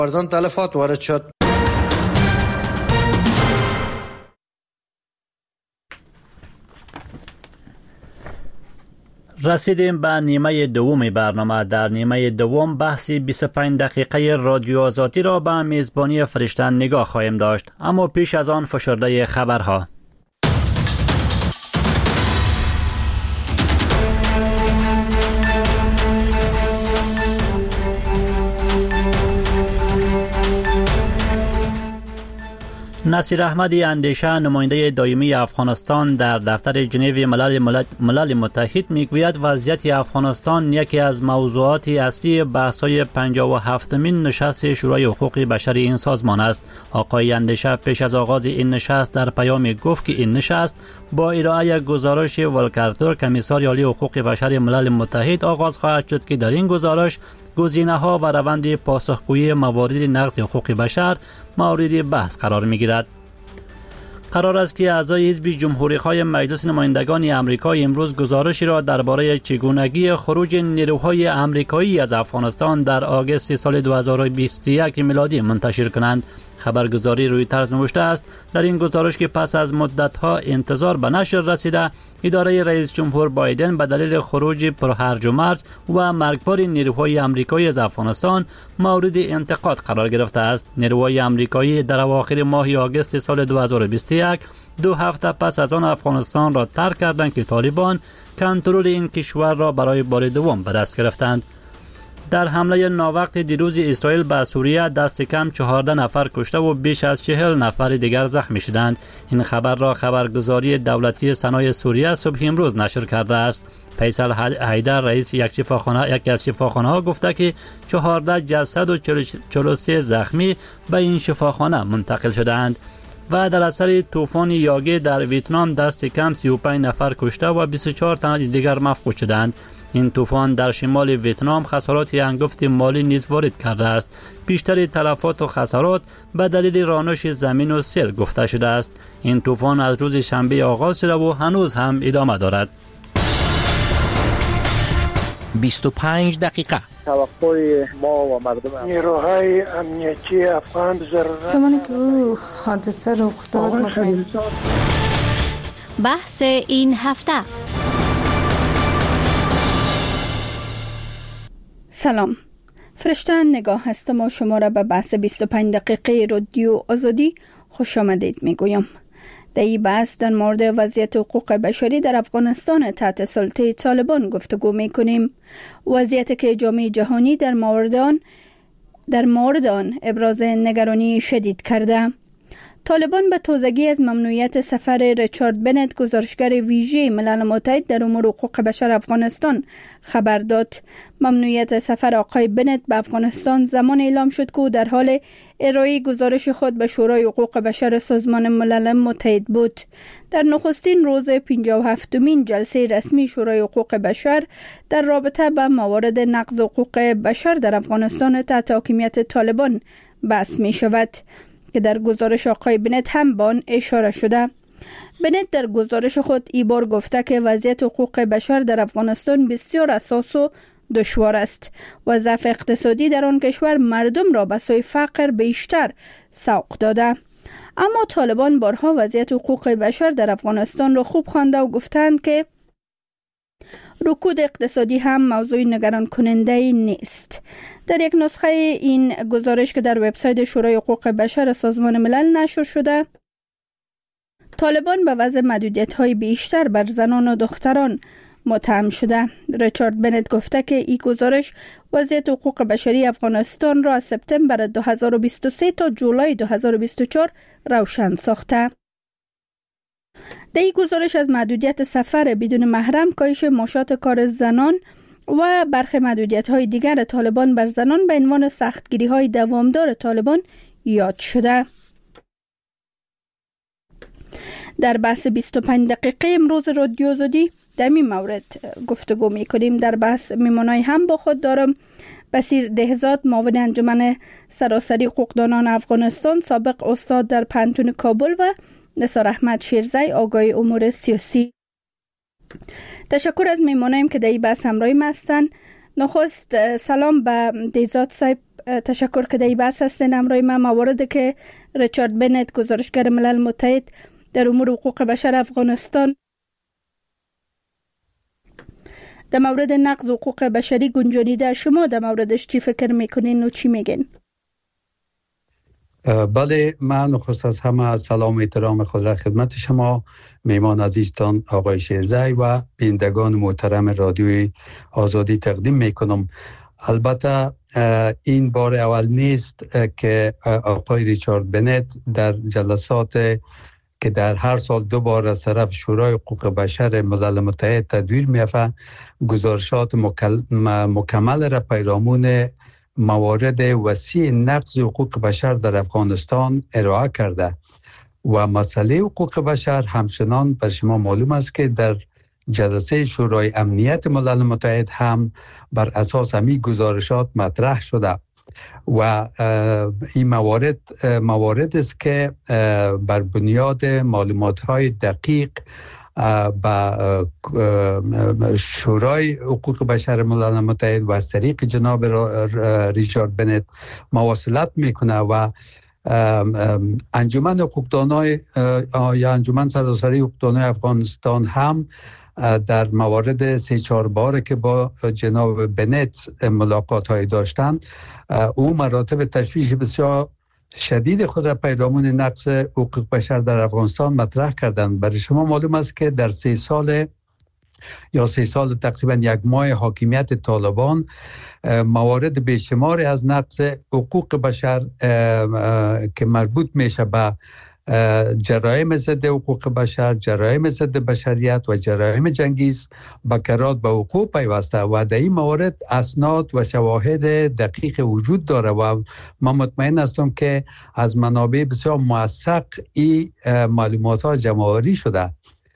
اردن تلفات وارد شد. رسیدیم به نیمه دوم برنامه. در نیمه دوم بحث 25 دقیقه رادیو آزادی را به میزبانی فرشتن نگاه خواهیم داشت، اما پیش از آن فشرده خبرها. نصیر احمدی اندیشه، نماینده دائمی افغانستان در دفتر ژنو ملل متحد، میگوید وضعیت افغانستان یکی از موضوعات اصلی بحث‌های 57مین نشست شورای حقوق بشر این سازمان است. آقای اندیشه پیش از آغاز این نشست در پیامی گفت که این نشست با ارائه گزارش ولکر تورک کمیسار عالی حقوق بشر ملل متحد آغاز خواهد شد که در این گزارش گزینه‌ها و روند پاسخگویی موارد نقض حقوق بشر مورد بحث قرار می‌گیرد. قرار است که اعضای حزب جمهوری‌خواه مجلس نمایندگان آمریکا امروز گزارشی را درباره چگونگی خروج نیروهای آمریکایی از افغانستان در آگوست سال 2021 میلادی منتشر کنند. خبرگزاری رویترز نوشته است در این گزارش که پس از مدت‌ها انتظار به نشر رسیده، اداره رئیس جمهور بایدن به دلیل خروج پرهرج و مرج و مرگبار نیروهای آمریکایی از افغانستان مورد انتقاد قرار گرفته است. نیروهای آمریکایی در اواخر ماه آگوست سال 2021 2 هفته پس از آن افغانستان را ترک کردند که طالبان کنترل این کشور را برای بار دوم به دست گرفتند. در حمله ناوقت دیروز اسرائیل به سوریه دست کم 14 نفر کشته و بیش از 40 نفر دیگر زخمی شدند. این خبر را خبرگزاری دولتی سنای سوریه صبح امروز نشر کرده است. فیصل حیدر رئیس یکی از شفاخانه ها گفته که 14 جسد و 43 زخمی به این شفاخانه منتقل شدند. و در اثر طوفان یاگی در ویتنام دست کم 35 نفر کشته و 24 تن دیگر مفقود شدند. این طوفان در شمال ویتنام خسارات هنگفت مالی نیز وارد کرده است. بیشتر تلفات و خسارات به دلیل رانش زمین و سیل گفته شده است. این طوفان از روز شنبه آغاز شده و هنوز هم ادامه دارد. 25 دقیقه توقع ما و مردم نیروهای امنیتی افغان ضرورت زمانی که او حادثه رخ داد بحث این هفته. سلام، فرشته نگاه هستم و شما را به بحث 25 دقیقه رادیو آزادی خوش آمدید میگویم. در این بحث در مورد وضعیت حقوق بشری در افغانستان تحت سلطه طالبان گفتگو میکنیم. وضعیتی که جامعه جهانی در مورد آن ابراز نگرانی شدید کرده. طالبان به تازگی از ممنوعیت سفر ریچارد بنت، گزارشگر ویژه ملل متحد در امور حقوق بشر افغانستان، خبر داد. ممنوعیت سفر آقای بنت به افغانستان زمان اعلام شد که در حال ارائه گزارش خود به شورای حقوق بشر سازمان ملل متحد بود. در نخستین روز 57مین جلسه رسمی شورای حقوق بشر در رابطه با موارد نقض حقوق بشر در افغانستان تحت حاکمیت طالبان بحث می شود که در گزارش آقای بنت هم به آن اشاره شده. بنت در گزارش خود ای بار گفته که وضعیت حقوق بشر در افغانستان بسیار حساس و دشوار است و ضعف اقتصادی در آن کشور مردم را به سوی فقر بیشتر سوق داده. اما طالبان بارها وضعیت حقوق بشر در افغانستان را خوب خوانده و گفتند که رکود اقتصادی هم موضوع نگران کننده نیست. در یک نسخه این گزارش که در وبسایت شورای حقوق بشر سازمان ملل نشر شده، طالبان به وضع محدودیت‌های بیشتر بر زنان و دختران متهم شده. ریچارد بنت گفته که این گزارش وضعیت حقوق بشری افغانستان را از سپتامبر 2023 تا جولای 2024 روشن ساخته. در این گزارش از محدودیت سفر بدون محرم، کاهش معاشات کار زنان و برخی محدودیت‌های دیگر طالبان بر زنان به عنوان سختگیری‌های دوامدار طالبان یاد شده. در بحث 25 دقیقه امروز رادیو آزادی در این مورد گفتگو می‌کنیم. در بحث میمونای هم با خود دارم بصیر دهزاد، معاون انجمن سراسری حقوقدانان افغانستان، سابق استاد در پانتون کابل، و نثار احمد شیرزی، آگاه امور سیاسی. تشکر از میمونایم که در این بحث همراهیم هستند. نخست سلام به دهزاد صاحب، تشکر که در بحث هستین. امروی ما مواردی که ریچارد بنت گزارشگر ملل متحد در امور حقوق بشر افغانستان در مورد نقض حقوق بشری گنجانیده، شما در موردش چی فکر میکنین و چی میگین؟ بله، من نخست از همه سلام و احترام خود را خدمت شما میمان عزیزتان آقای شیرزای و بینندگان محترم رادیوی آزادی تقدیم میکنم. البته این بار اول نیست که آقای ریچارد بنت در جلسات که در هر سال 2 بار از طرف شورای حقوق بشر ملل متحد تدویر می‌یافته گزارشات مکمل را پیرامون موارد وسیع نقض حقوق بشر در افغانستان ارائه کرده و مسئله حقوق بشر همچنان بر شما معلوم است که در جلسه شورای امنیت ملل متحد هم بر اساس همین گزارشات مطرح شده و این موارد است که بر بنیاد معلومات‌های دقیق با شورای حقوق بشر ملل متحد و از طریق جناب ریچارد بنت مواصلت میکنه و انجمن حقوقدانای یا انجمن سراسری حقوقدانای افغانستان هم در موارد 3-4 باره که با جناب بنت ملاقات های داشتن او مراتب تشویش بسیار شدید خود را پیرامون نقض حقوق بشر در افغانستان مطرح کردند. برای شما معلوم است که در 3 سال تقریبا 1 ماه حاکمیت طالبان موارد بیشماری از نقض حقوق بشر که مربوط میشه به جرایم ضد حقوق بشر، جرایم ضد بشریت و جرایم جنگی بکرات به حقوق پیوسته و در این موارد اسناد و شواهد دقیق وجود داره و من مطمئن هستم که از منابع بسیار موثق این معلومات ها جمع‌آوری شده.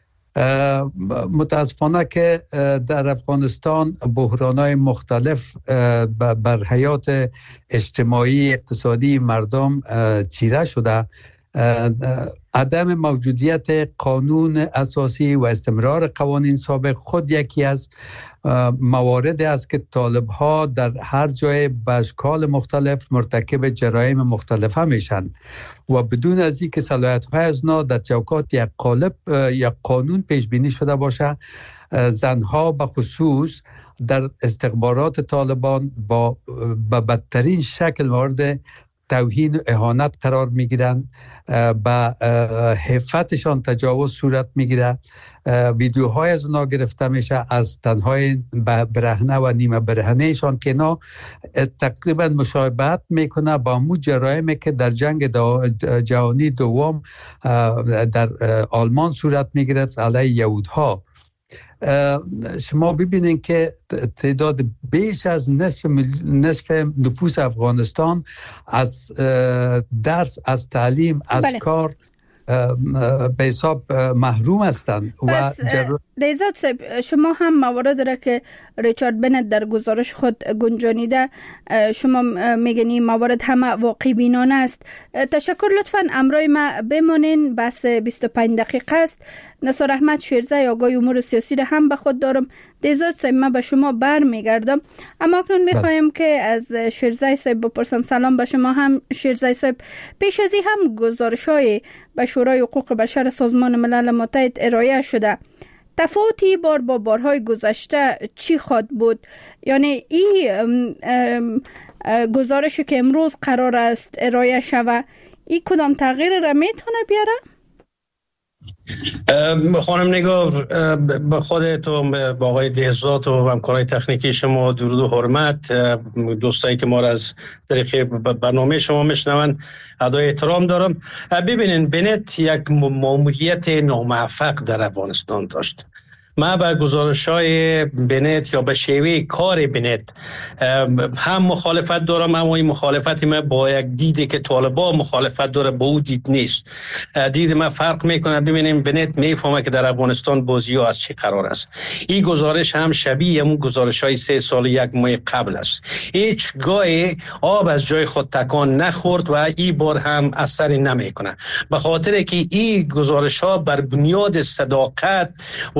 متاسفانه که در افغانستان بحران‌های مختلف بر حیات اجتماعی اقتصادی مردم چیره شده. عدم موجودیت قانون اساسی و استمرار قوانین سابق خود یکی از موارد است که طالب‌ها در هر جای به اشکال مختلف مرتکب جرایم مختلف میشن و بدون از اینکه صلاحیت‌های از اونا در چوکات یک قالب یا قانون پیش بینی شده باشه، زنها به خصوص در استخبارات طالبان با بدترین شکل مورد توهین و اهانت قرار میگیرند، با حفتشان تجاوز صورت میگیره، ویدیوهای از اونا گرفته میشه از تنهای برهنه و نیمه برهنهشان که اینا تقریبا مشابهت میکنه با مو جرایمی که در جنگ جهانی دوم در آلمان صورت میگرفت علیه یهودها. شما ببینید که تعداد بیش از نصف نفوس افغانستان از درس، از تعلیم، از کار به حساب محروم هستند. و دیزاد صاحب، شما هم موارد را که ریچارد بنت در گزارش خود گنجانیده شما میگنی موارد همه واقعی بینانه است. تشکر. لطفاً امروی ما بمانین، بس 25 دقیقه است. نثار احمد شیرزای آگاه امور سیاسی را هم به خود دارم. دیزاد صاحب، من به شما بر میگردم، اما اکنون میخوایم که از شیرزای صاحب بپرسم. سلام به شما هم شیرزای صاحب. پیش از این هم گزارش‌های به شورای حقوق بشر سازمان ملل متحد ارائه شده. تفاوتی با بارهای گذشته چی خواهد بود؟ یعنی این گزارشی که امروز قرار است ارائه شود، این کدام تغییر را میتونه بیاره؟ خانم نگار، به خودت و با آقای دهزاد و همکارای تکنیکی شما درود و حرمت، دوستایی که ما را از طریق برنامه شما میشنون ادای احترام دارم. ببینین، بنت یک ماموریت ناموفق در افغانستان داشت. من به گزارش‌های بنت یا به شیوه کار بنت هم مخالفت دارم، اما این مخالفت من با یک دیدی که طالبان مخالفت داره با او دید نیست. دید من فرق میکنه. ببینیم بنت میفهمه که در افغانستان بازی ها از چی قرار است. این گزارش هم شبیه همون گزارش‌های 3 سال 1 ماه قبل است. هیچ گاهی آب از جای خود تکان نخورد و این بار هم اثری نمیکنه، به خاطر که این گزارش‌ها بر بنیاد صداقت و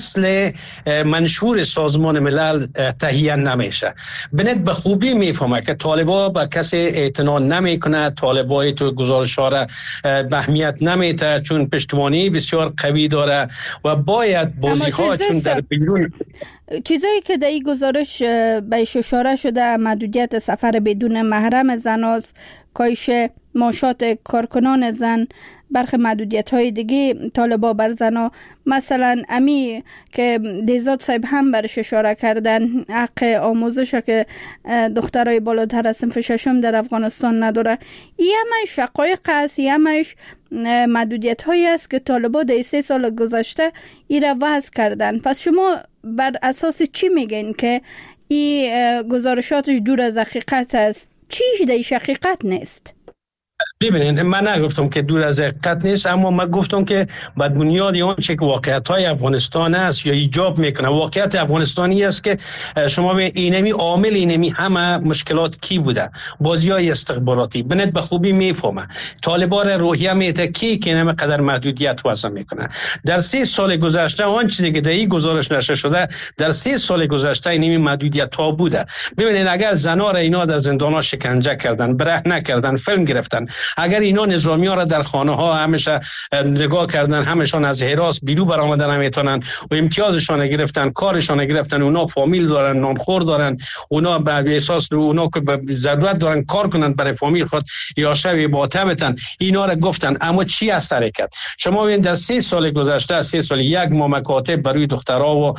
اصل منشور سازمان ملل تهیه نمیشه. بنت به خوبی میفهمه که طالبا به کسی اعتنا نمیکنه، طالبای تو گزارش‌ها را اهمیت نمیده چون پشتوانه بسیار قوی داره و باید بازی‌ها چون در بیرون چیزایی که در این گزارش بهش اشاره شده، محدودیت سفر بدون محرم زناست، کاهش معاشات کارکنان زن، برخی محدودیت های دیگه طالبا بر زنا، مثلا امی که دیزاد صاحب هم برش اشاره کردن، حق آموزش که دخترای بالاتر از صنف ششم در افغانستان نداره. این همش حقایق است، این همش محدودیت هایی است که طالبا در 3 سال گذشته این را وضع کردن. پس شما بر اساس چی میگین که این گزارشاتش دور از حقیقت است؟ چیش در حقیقت نیست؟ ببینید، من نگفتم که دور از حقیقت نیست، اما من گفتم که بر بنیاد اون چه که واقعیت‌های افغانستان است یا ایجاب میکنه. واقعیت افغانستانی است که شما به اینمی عامل اینمی همه مشکلات کی بوده، بازی‌های استخباراتی بنت به خوبی میفهمه. طالبان روحیه میته کی که اینم قدر محدودیت وضع میکنه. در 3 سال گذشته آن چیزی که در این گزارش نشر شده در 3 سال گذشته اینمی محدودیت ها بوده. ببینید، اگر زنا را اینا در زندان‌ها شکنجه کردن، برهنه کردن، فیلم گرفتن، اگر اینا نظامی ها را در خانه ها همیشه نگاه کردن، همشان از حراس بیرون برآمدن نمیتونن و امتیازشان گرفتن، کارشان گرفتن، اونا فامیل دارن، نانخور دارن، اونا به احساس اونا که ضرورت دارن کار کنن برای فامیل خود یا شوی باطمتن، اینا را گفتن. اما چی اثر کرد؟ شما ببین در 3 سال گذشته، 3 سال یک ما مکاتب برای دخترها و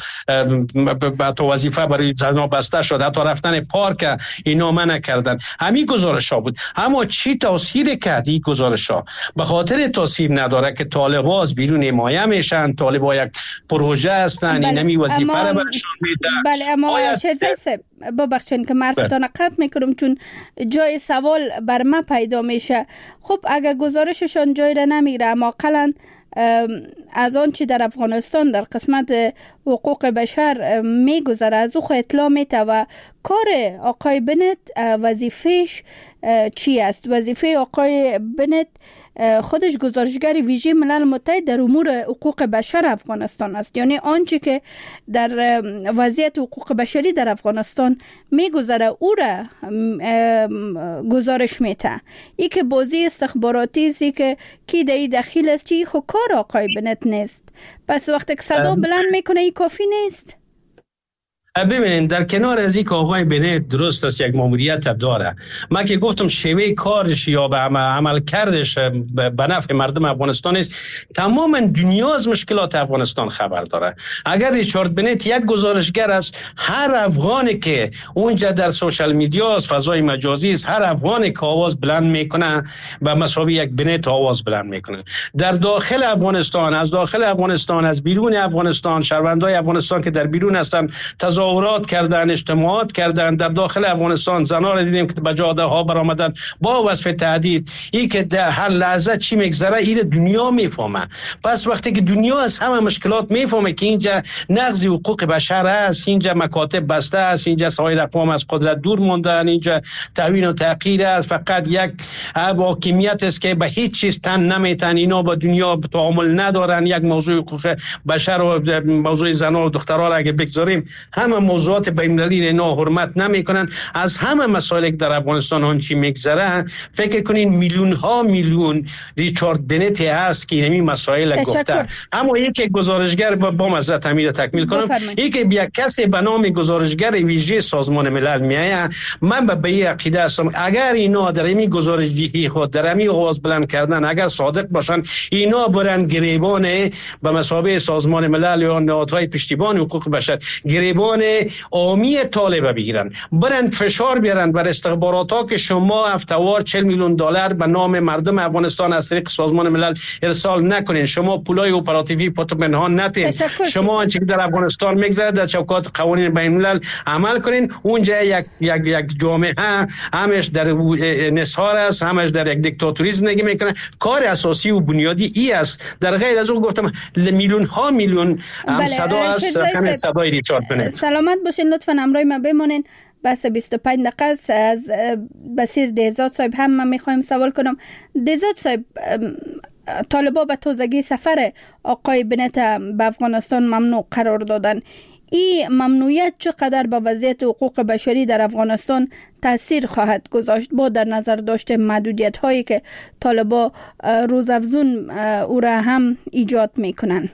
تو وظیفه برای زنا بسته شد، حتی رفتن پارک اینا منع کردن. همین گزارش ها بود. اما چی تاثیر کرد این گزارش ها؟ به خاطر تاثیر نداره که طالبا از بیرون حمایه میشن، طالبا یک پروژه هستن، اینمی وظیفه را برشان میده. بله، اما شیرزای صاحب ببخشید که معرفتان قطع میکنم چون جای سوال بر من پیدا میشه. خب اگر گزارششان جای را نمیره، اما قلن از آن چی در افغانستان در قسمت حقوق بشر میگذره از او اطلاع میته و کار آقای بنت وظیفهش چی است؟ وظیفه آقای بنت خودش گزارشگر ویژه ملل متحد در امور حقوق بشر افغانستان است، یعنی آنچه که در وضعیت حقوق بشری در افغانستان میگذره او را گزارش میته. ای که بازی استخباراتی است که کی دایی دخیل است، چی خو کار آقای بنت نیست. پس وقتی که صدا بلند میکنه این کافی نیست. ببینید، در کنار از این که آقای بنت درست است یک ماموریت داره، من که گفتم شیوه کارش یا به عمل کردش به نفع مردم افغانستان است. تمام دنیا از مشکلات افغانستان خبر داره. اگر ریچارد بنت یک گزارشگر است، هر افغانی که اونجا در سوشال میدیا است، فضای مجازی است، هر افغانی که آواز بلند میکنه به مسابقه یک بنت آواز بلند میکنه. در داخل افغانستان، از داخل افغانستان، از بیرون افغانستان، شهروندای افغانستان که در بیرون هستن تظاهرات کردن، اجتماعات کردن. در داخل افغانستان زنان را دیدیم که به جاده ها برآمدن با وصف تهدید. این که در هر لحظه چی میگذره این دنیا میفهمه. پس وقتی که دنیا از همه مشکلات میفهمه که اینجا نقض حقوق بشر است، اینجا مکاتب بسته است، اینجا سایر اقوام از قدرت دور موندن، اینجا توهین و تحقیر است، فقط یک حاکمیت است که به هیچ چیز تن نمیتن، اینا با دنیا تعامل ندارن. یک موضوع حقوق بشر و موضوع زنان و دخترها را اگه بگذاریم، همه موضوعات بین‌المللی اینا حرمت نمیکنن. از همه مسائل که در افغانستان آن چی میگذره، فکر کنین میلیون ها میلیون ریچارد بنت هست که این مسائل گفته. اما یک گزارشگر با معذرت امیر تکمیل کنم، یک یک کسی به نام گزارشگر ویژه سازمان ملل میایه. من به این عقیده هستم اگر اینا در این گزارشدهی خود در این آواز بلند کردن اگر صادق باشن، اینا برن گریبان به مثابه سازمان ملل یا نهادهای پشتیبان حقوق بشر گریبان عامی طالب بگیرن، برن فشار بیارن بر استخبارات ها که شما هفته‌وار 40 میلیون دلار به نام مردم افغانستان از طریق سازمان ملل ارسال نکنین، شما پولای اپراتیوی پنهان نتین، شما آنچه که در افغانستان میگذره در چوکات قوانین بین الملل عمل کنین. اونجا یک جامعه همش در انحصار است، همش در یک دیکتاتوری زندگی میکنه. کار اساسی و بنیادی ای است. در غیر از اون گفتم میلیون ها میلیون صدا است، همین صدای ریچارد بنت. سلامت باشین، لطفاً همراه ما بمانین. بس 25 دقیقه است. از بصیر دهزاد صاحب هم من میخوایم سوال کنم. دهزاد صاحب، طالبان به تازگی سفر آقای بنت به افغانستان ممنوع قرار دادن. این ممنوعیت چقدر به وضعیت حقوق بشری در افغانستان تاثیر خواهد گذاشت با در نظر داشته محدودیت هایی که طالبان روزافزون او را هم ایجاد میکنن؟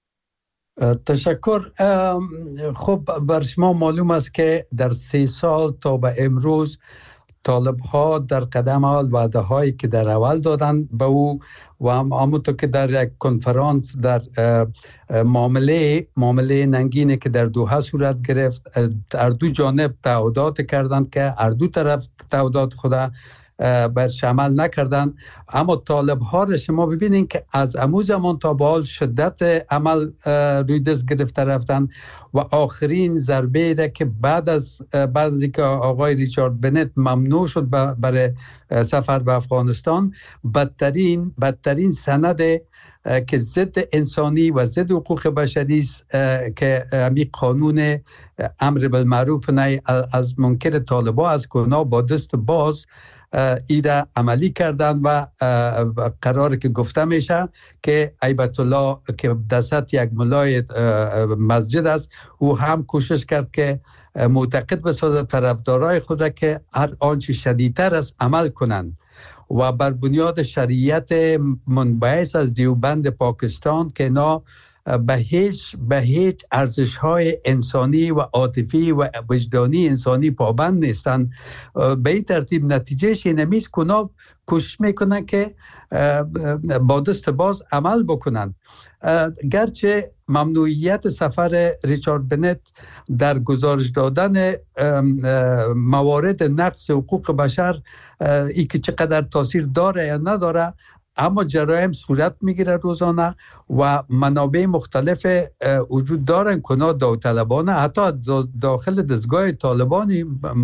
تشکر. خب بر شما معلوم است که در 3 سال تا به امروز طالب ها در قدم اول وعده هایی که در اول دادن به او و همونطور که در یک کنفرانس در معامله ننگینه که در دوحه صورت گرفت، هر دو جانب تعهدات کردند که هر دو طرف تعهدات خود بر عمل نکردن. اما طالب ها را شما ببینین که از امو زمان تا به حال شدت عمل روی دست گرفته رفتن و آخرین ضربه را که بعد از اینکه آقای ریچارد بنت ممنوع شد برای سفر به افغانستان، بدترین سند که ضد انسانی و ضد حقوق بشری است که همین قانون امر بالمعروف نهی از منکر طالبان از گناه با دست باز ایره عملی کردن و قرار که گفته میشه که ایبت الله که دست یک ملای مسجد است، او هم کوشش کرد که معتقد بسازد طرفدارای خود که هر آنچه شدیدتر است عمل کنند و بر بنیاد شریعت منبعث از دیوبند پاکستان که اینا به هیچ ارزش‌های انسانی و عاطفی و وجدانی انسانی پابند نیستند. به این ترتیب نتیجهش این است که اونا کوشش میکنن که با دست باز عمل بکنن. گرچه ممنوعیت سفر ریچارد بنت در گزارش دادن موارد نقض حقوق بشر ای که چقدر تاثیر داره یا نداره، اما جرایم صورت میگیره روزانه و منابع مختلف وجود دارن که داوطلبانه حتی داخل دستگاه طالبانی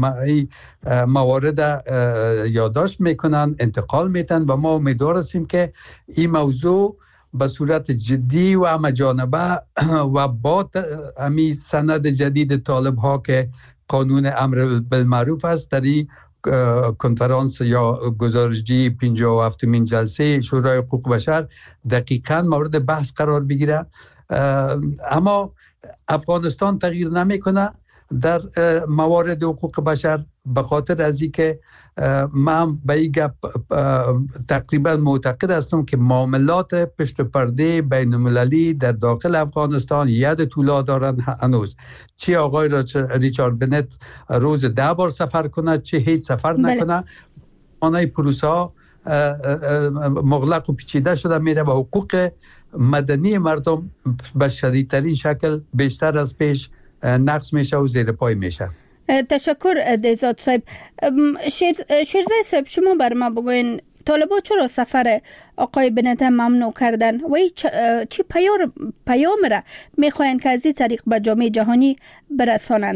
موارد یادداشت میکنن، انتقال میتن و ما امیدوار هستیم که این موضوع به صورت جدی و همه‌جانبه و با همین سند جدید طالب ها که قانون امر بالمعروف است در این کنفرانس یا گزارشی 57مین جلسه شورای حقوق بشر دقیقاً مورد بحث قرار بگیره. اما افغانستان تغییر نمیکنه در موارد حقوق بشر به خاطر از اینکه من به این گپ تقریبا معتقد هستم که معاملات پشت پرده بین المللی در داخل افغانستان ید طولا دارن هنوز. چه آقای ریچارد بنت روز 10 بار سفر کنه، چه هیچ سفر نکنه، آنهای پروسه ها مغلق و پیچیده شده میره و حقوق مدنی مردم به شدیدترین شکل بیشتر از پیش نقص میشه و زیر پای میشه. تشکر دهزاد صاحب. شیرزای صاحب شما بر ما بگوین طالبان چرا سفر آقای بنت ممنوع کردن و چی پیام را میخواین که از این طریق به جامعه جهانی برسانن؟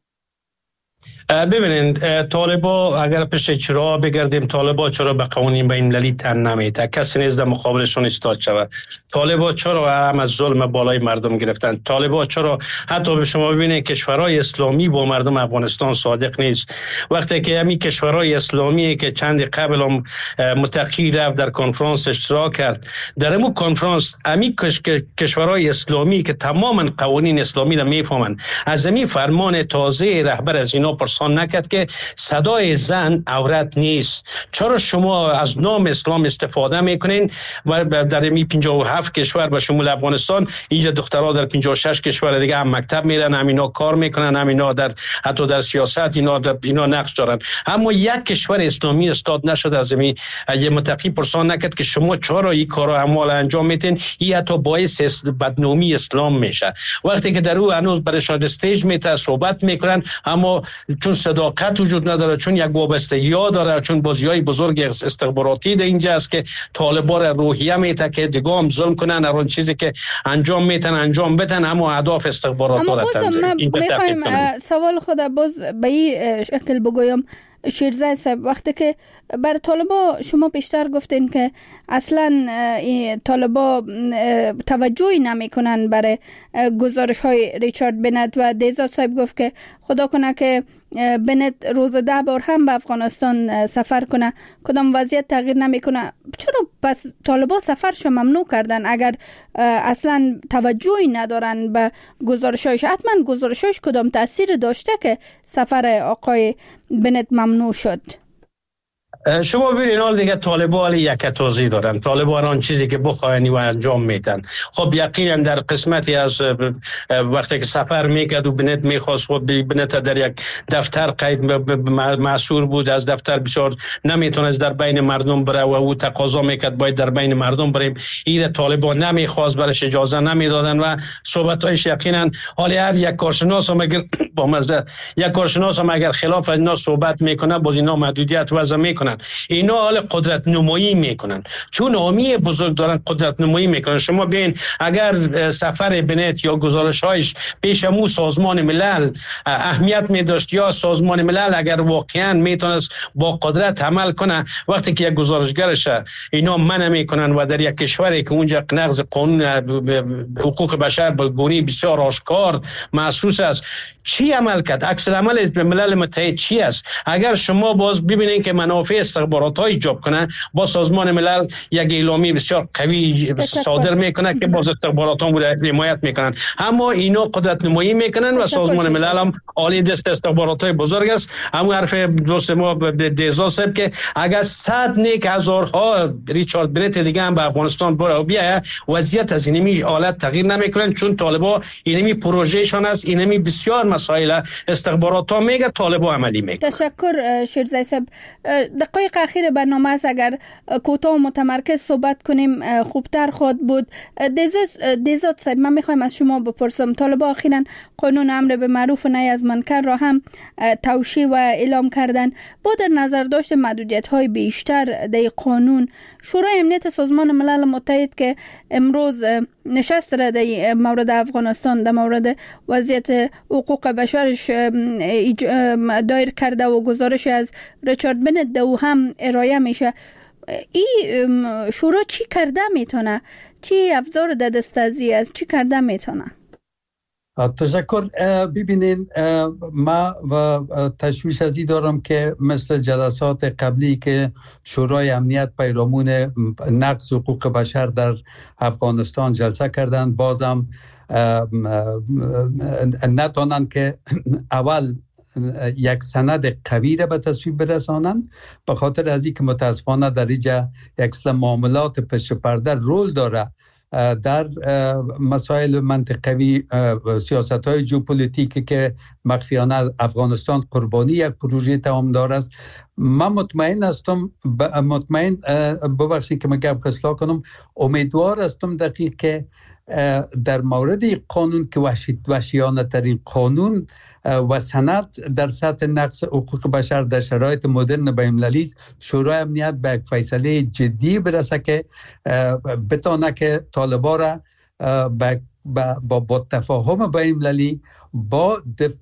ببینید طالبا اگر پشت چرا بگردیم، طالبا چرا به قوانین بین المللی تن نمیده، کسی نیست در مقابلشون ایستاد شود. طالبا چرا هم از ظلم بالای مردم گرفتن، طالبا چرا حتی به شما ببینید کشورهای اسلامی با مردم افغانستان صادق نیست. وقتی که همین کشورهای اسلامی که چند قبل متقی رفت در کنفرانس اشتراک کرد، در همون کنفرانس همین کشورهای اسلامی که تماما قوانین اسلامی را میفهمند، از همین فرمان تازه رهبر از اینا پرسان نکرد که صدای زن عورت نیست. چرا شما از نام اسلام استفاده میکنین و در می 57 کشور به شمول افغانستان اینجا دخترها در 56 کشور دیگه هم مکتب میرن، همینا کار میکنن، همینا در حتی در سیاست اینا نقش دارن، اما یک کشور اسلامی استاد نشد از می یه متقی پرسان نکرد که شما چرا این کارا اعمال انجام میتین. این حتی باعث بدنامی اسلام میشه. وقتی که در او هنوز برای شاد استیج میته صحبت میکنن، اما چون صداقت وجود نداره، چون یک وابستگی داره، چون بازیای بزرگ استخباراتی در اینجا است که طالبان روحیه میته که دیگه هم ظلم کنن، هر چیزی که انجام میتن انجام بدن، اما اهداف استخبارات داره. اما میخوایم سوال خود باز به این شکل بگویم شیرزای صاحب، وقتی که بر طالبا شما بیشتر گفتین که اصلا طالبا توجهی نمی کنن برای گزارش های ریچارد بنت و دهزاد صاحب گفت که خدا کنه که بنت روز 10 بار هم به افغانستان سفر کنه کدام وضعیت تغییر نمیکنه؟ چرا پس طالبان سفرش ممنوع کردن اگر اصلا توجهی ندارن به گزارشایش؟ حتما گزارشایش کدام تاثیر داشته که سفر آقای بنت ممنوع شد؟ شما ببینید حال دیگه طالبان یک توضیح دارن. طالبان آن چیزی که بخواین و انجام میتن. خب یقینا در قسمتی از وقتی که سفر میکرد و بنت میخواست و بنت در یک دفتر قید محصور بود، از دفتر بسیار نمیتونست در بین مردم بره و او تقاضا میکرد باید در بین مردم بریم. این طالبان نمیخواست، برش اجازه نمیدادن و صحبتایش یقینا حال هر یک کارشناس هم اگر با مزد یک کارشناس هم اگر خلاف از اینا صحبت میکنه باز اینا محدودیت وضع میکنن. اینا حال قدرت نمایی میکنن، چون حامی بزرگ دارن قدرت نمایی میکنن. شما ببین اگر سفر بنت یا گزارش‌هایش پیش مو سازمان ملل اهمیت می‌داشت یا سازمان ملل اگر واقعا میتونست با قدرت عمل کنه، وقتی که یک گزارشگرش اینا منع میکنن و در یک کشوری که اونجا نقض قانون حقوق بشر به گونی بسیار آشکار محسوس است، چی عمل کرد؟ عکس العمل ملل متحد چی است؟ اگر شما باز ببینید که منافع استخبارات‌های ایجاب کنه، با سازمان ملل یک اعلامیه بسیار قوی صادر میکنه که باز استخبارات‌ها رو حمایت میکنن. اما اینا قدرت نمایی میکنن و سازمان ملل هم عالی دست استخبارات‌های بزرگ است. همون حرف دوست ما دیزا صاحب که اگر 100 نیک هزارها ریچارد بنت دیگه هم به افغانستان برای بیای، وضعیت از اینمی حالت تغییر نمیکنن، چون طالبان اینمی پروژهشان است، اینمی بسیار مسائل استخبارات‌ها میگه طالبان عملی میکنه. تشکر شیرزای صاحب. دقایق اخیر برنامه است، اگر کوتاه و متمرکز صحبت کنیم خوبتر خواهد بود. دیزاد صاحب، من میخوایم از شما بپرسم، طالبان اخیراً قانون امر به معروف و نهی از منکر را هم توشیح و اعلام کردن. با در نظر داشت محدودیت‌های بیشتر در قانون، شورای امنیت سازمان ملل متحد که امروز نشست را در مورد افغانستان در مورد وضعیت حقوق بشرش دایر کرده و گزارش از ریچارد بنت دو هم ارائه میشه، این شورا چی کرده میتونه؟ چی افزار در دست ازی است؟ چی کرده میتونه؟ تشکر. ببینین، ما و تشویش از این دارم که مثل جلسات قبلی که شورای امنیت پیرامون نقض حقوق بشر در افغانستان جلسه کردن، بازم نتونن که اول یک سند قوی را به تصویب برسانند، به خاطر از این که متاسفانه در اینجا یک سری معاملات پشت پرده رول داره در مسائل منطقوی، سیاست‌های ژئوپلیتیکی که مخفیانه افغانستان قربانی یک پروژه توامدار است. من مطمئن هستم، ببخشید که من گپ اصلاح کنم، امیدوار هستم دقیق که در مورد قانون که وحشیانه ترین قانون و سند در سطح نقض حقوق بشر در شرایط مدرن بین‌المللی است، شورای امنیت به یک فیصله جدی برسه که بتونه که طالبان را با تفاهم بین‌المللی با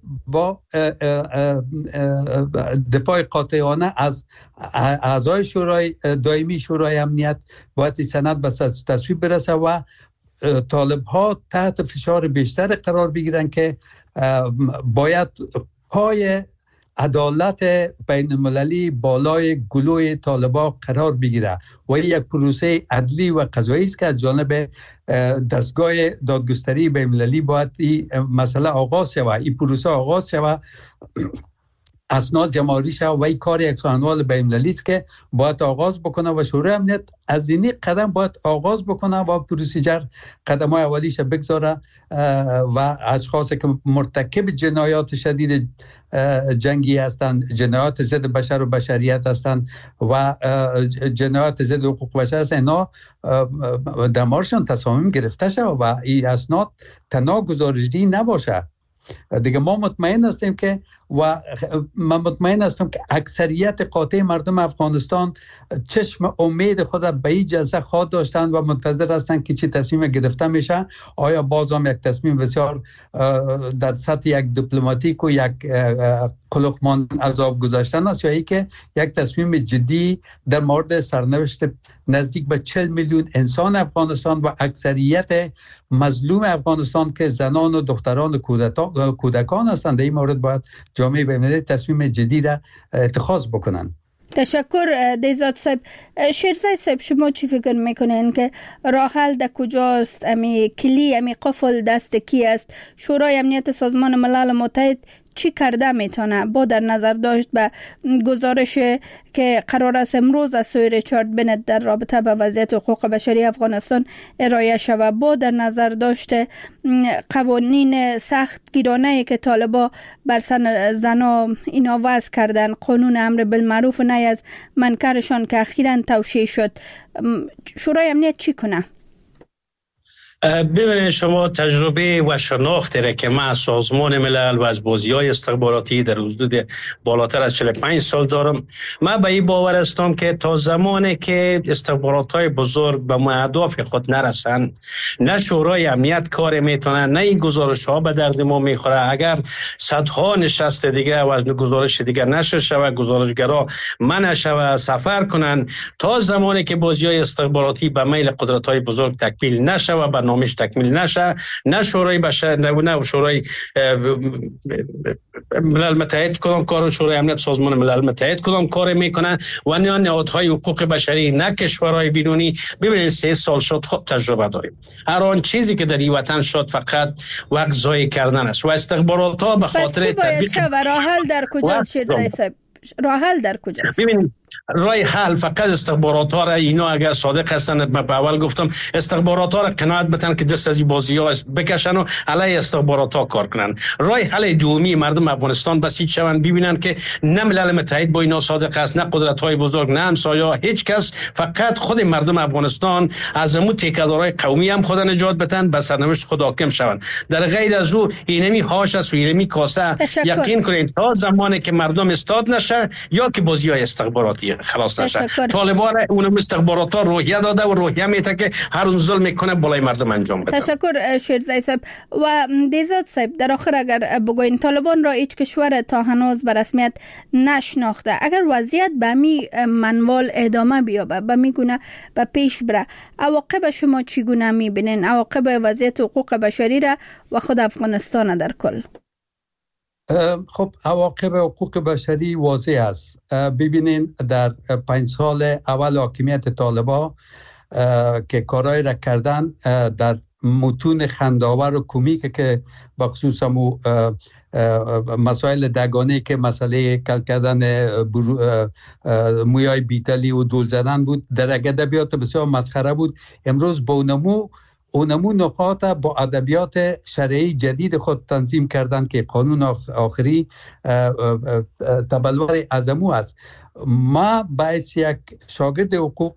دفاع قاطعانه از اعضای شورای دائمی شورای امنیت باید سند به تصویب برسه و طالب ها تحت فشار بیشتر قرار بگیرن که باید پای عدالت بین المللی بالای گلوی طالبان قرار بگیره و یک پروسه عدلی و قضایی است که از جانب دستگاه دادگستری بین المللی باید این مسئله آغاز شود، این پروسه آغاز شود، اسناد جمع‌آوری شود و این کار یک سخنوال بین‌المللی است که باید آغاز بکنه و شورای امنیت از این قدم باید آغاز بکنه و پروسیجر قدم‌های اولیش بگذاره و اشخاصی که مرتکب جنایات شدید جنگی هستند، جنایات ضد بشر و بشریت هستند و جنایات ضد حقوق بشر هستند، اینا دمارشان تصامیم گرفته شود و این اسناد تنها گزارشی نباشه. دیگه ما مطمئن هستیم که من مطمئن هستم که اکثریت قاطع مردم افغانستان چشم امید خود را به این جلسه خواهد داشتند و منتظر هستند که چه تصمیم گرفته میشه. آیا باز هم یک تصمیم بسیار در سطح یک دیپلماتیک و یک قلقمان عذاب گذاشتن است، یا ای که یک تصمیم جدی در مورد سرنوشت نزدیک به 40 میلیون انسان افغانستان و اکثریت مظلوم افغانستان که زنان و دختران و کودکان هستند، در این مورد باید جامعه بین‌المللی تصمیم جدی را اتخاذ بکنن. تشکر دیزاد صاحب. شیرزای صاحب، شما چی فکر میکنین که راه حل در کجاست؟ امی کلی امی قفل دست کی است؟ شورای امنیت سازمان ملل متحد چی کرده میتونه با در نظر داشت به گزارش که قرار است امروز از سوی ریچارد بنت در رابطه به وضعیت حقوق بشری افغانستان ارائه شود، با در نظر داشته قوانین سخت گیرانه‌ای که طالبا بر سن زنا اینا وضع کردن، قانون امر بالمعروف و نهی از منکرشان که اخیراً توشیح شد، شورای امنیت چی کنه؟ ببینید شما تجربه و شناختی را که من از سازمان ملل و از بازی‌های استخباراتی در حدود بالاتر از 45 سال دارم، من به این باور هستم که تا زمانی که استخبارات‌های بزرگ به اهداف خود نرسن، نه شورای امنیت کار میتونه، نه این گزارش‌ها به درد ما میخوره. اگر صدها نشست دیگه و از گزارش دیگه نشه شود، گزارشگرا من شود سفر کنن، تا زمانی که بازی‌های استخباراتی به میل قدرت‌های بزرگ تکمیل نشه و به نامش تکمیل نشه، نه شورای بشر نه شورای ملل متحد کدام کار، شورای امنیت سازمان ملل متحد کدام کار میکنه و نه نهادهای حقوق بشری، نه کشورهای بیرونی. ببینید 3 سال شد خود تجربه داریم. هر آن چیزی که در این وطن شد فقط وقت ضایع کردن است و استخبارات ها به خاطر تطبیق راه حل در کجاست؟ شیرزای صاحب، راه حل در کجاست؟ ببینید راه حل فقط استخبارات ها را، اینا اگر صادق هستند، من به اول گفتم استخبارات ها را قناعت بدن که دست از این بازی ها بکشن و علیه استخبارات ها کار کنن. راه حل دومی مردم افغانستان بسیج شوند، ببینن که نه ملل متحد با اینا صادق است، نه قدرت های بزرگ، نه همسایا، هیچ کس، فقط خود مردم افغانستان از امو تیکه‌دارای قومی هم خود نجات بدن، به سرنوشت خود حاکم شوند. در غیر از او اینمی هاش است و اینمی کاسه. یقین کنید تا زمانی که مردم استاد نشه یا که بازی های استخباراتی خلاص نشه، طالبان اونم استخبارات ها روحیه داده و روحیه میته که هر اون ظلم میکنه بالای مردم انجام بده. تشکر شیرزای صاحب. و دیزاد صاحب، در آخر اگر بگوین طالبان را هیچ کشور تا هنوز به رسمیت نشناخته، اگر وضعیت به می منوال ادامه بیابه، به می گونه به پیش بره، عواقب شما چگونه میبینین؟ عواقب وضعیت حقوق بشری را و خود افغانستان در کل؟ خب عواقب حقوق بشری واضح است. ببینین در 5 سال اول حاکمیت طالبان که کارهای را کردن در متون خنداور و کمیک که بخصوص مسائل دگانه که مسئله کل کردن مویای بیتلی و دول زدن بود، در ادبیات بسیار مسخره بود. امروز با اونمو نقاط با ادبیات شرعی جدید خود تنظیم کردن که قانون آخری تبلور ازمو است. ما باعث یک شاگرد حقوق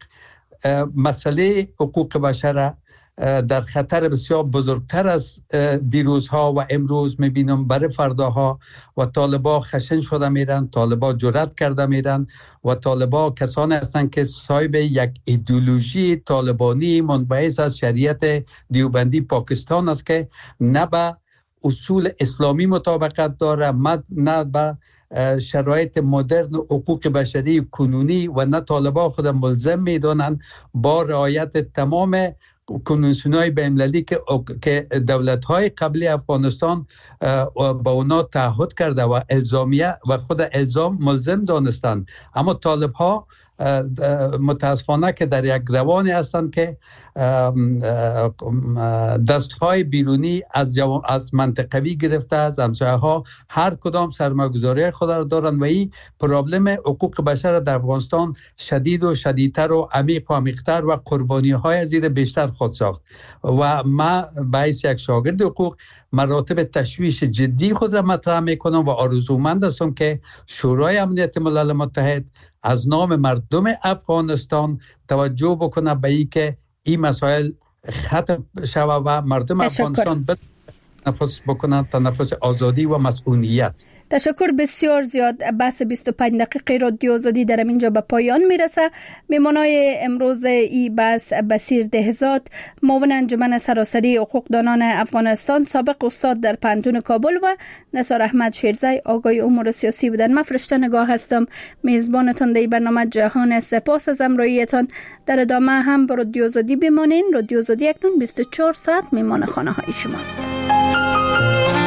مسئله حقوق بشر در خطر بسیار بزرگتر از دیروزها و امروز میبینم برای فرداها، و طالبا خشن شده میرن، طالبا جرأت کرده میرن و طالبا کسانی هستند که صاحب یک ایدئولوژی طالبانی منبعث از شریعت دیوبندی پاکستان است که نه به اصول اسلامی مطابقت داره، نه به شرایط مدرن و حقوق بشری کنونی، و نه طالبا خود ملزم میدونن با رعایت تمام کنوانسیون‌های بین‌المللی که دولت‌های قبلی افغانستان با اونا تعهد کرده و الزامیه و خود الزام ملزم دانستند. اما طالب‌ها متاسفانه که در یک روانی هستند که دستهای بیرونی از منطقوی گرفته از همسایه‌ها هر کدام سرمایه‌گذاری خود را دارند و این پرابلم حقوق بشر در افغانستان شدید و شدیدتر و عمیق و عمیق‌تر و قربانی‌های زیر بیشتر خود ساخت. و ما باعث یک شاگرد حقوق مراتب تشویش جدی خود را مطرح میکنم و آرزومند هستم که شورای امنیت ملل متحد از نام مردم افغانستان توجه بکنه به این که این مسائل ختم شود و مردم افغانستان نفس بکنن تنفس آزادی و مسئولیت. تشکر بسیار زیاد. بحث 25 دقیقه رادیو آزادی در اینجا به پایان میرسه. میمانای امروز این بحث بصیر دهزاد، معاون انجمن سراسری حقوقدانان افغانستان، سابق استاد در پانتون کابل، و نثار احمد شیرزای، آگای امور سیاسی بودن. من فرشته نگاه هستم، میزبانتان در برنامه جهان. سپاس از همراهیتان. در ادامه هم به رادیو آزادی بمانین. رادیو آزادی اکنون 24 ساعت میمان خانه های شماست.